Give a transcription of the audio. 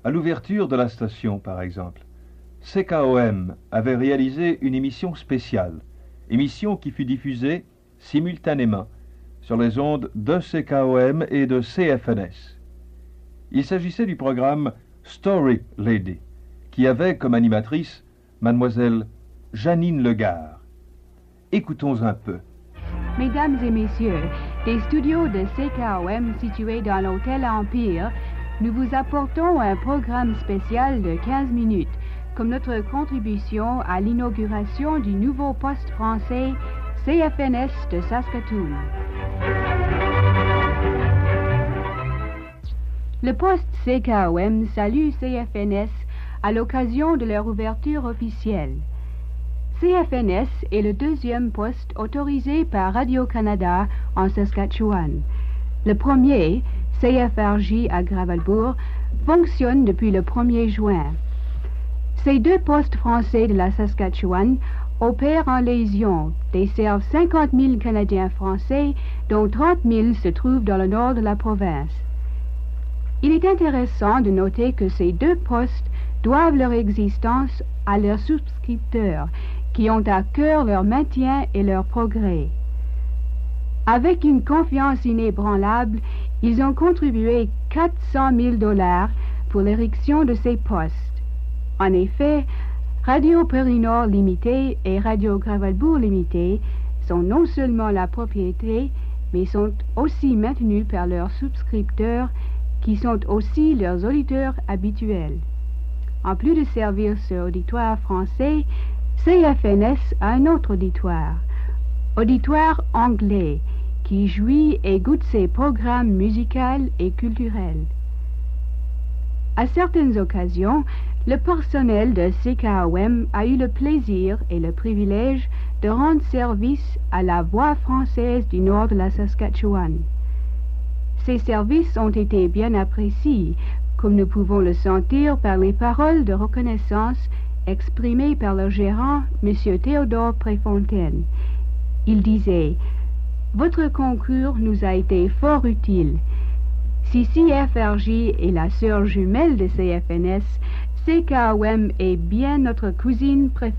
À l'ouverture de la station, par exemple, CKOM avait réalisé une émission spéciale, émission qui fut diffusée simultanément sur les ondes de CKOM et de CFNS. Il s'agissait du programme Story Lady, qui avait comme animatrice mademoiselle Janine Legare. Écoutons un peu. Mesdames et messieurs, des studios de CKOM situés dans l'hôtel Empire, nous vous apportons un programme spécial de 15 minutes comme notre contribution à l'inauguration du nouveau poste français CFNS de Saskatoon. Le poste CKOM salue CFNS à l'occasion de leur ouverture officielle. CFNS est le deuxième poste autorisé par Radio-Canada en Saskatchewan. Le premier, CFRJ à Gravelbourg, fonctionne depuis le 1er juin. Ces deux postes français de la Saskatchewan opèrent en légion, desservent 50 000 Canadiens français, dont 30 000 se trouvent dans le nord de la province. Il est intéressant de noter que ces deux postes doivent leur existence à leurs souscripteurs, qui ont à cœur leur maintien et leur progrès. Avec une confiance inébranlable, ils ont contribué 400 000 $ pour l'érection de ces postes. En effet, Radio Périnord Limité et Radio Gravelbourg Limité sont non seulement la propriété, mais sont aussi maintenus par leurs souscripteurs, qui sont aussi leurs auditeurs habituels. En plus de servir ce auditoire français, CFNS a un autre auditoire anglais, qui jouit et goûte ses programmes musicaux et culturels. À certaines occasions, le personnel de CKOM a eu le plaisir et le privilège de rendre service à la voix française du nord de la Saskatchewan. Ces services ont été bien appréciés, comme nous pouvons le sentir par les paroles de reconnaissance exprimées par le gérant, M. Théodore Préfontaine. Il disait: « Votre concours nous a été fort utile. Si CFRJ est la sœur jumelle de CFNS, CKOM est bien notre cousine préférée. »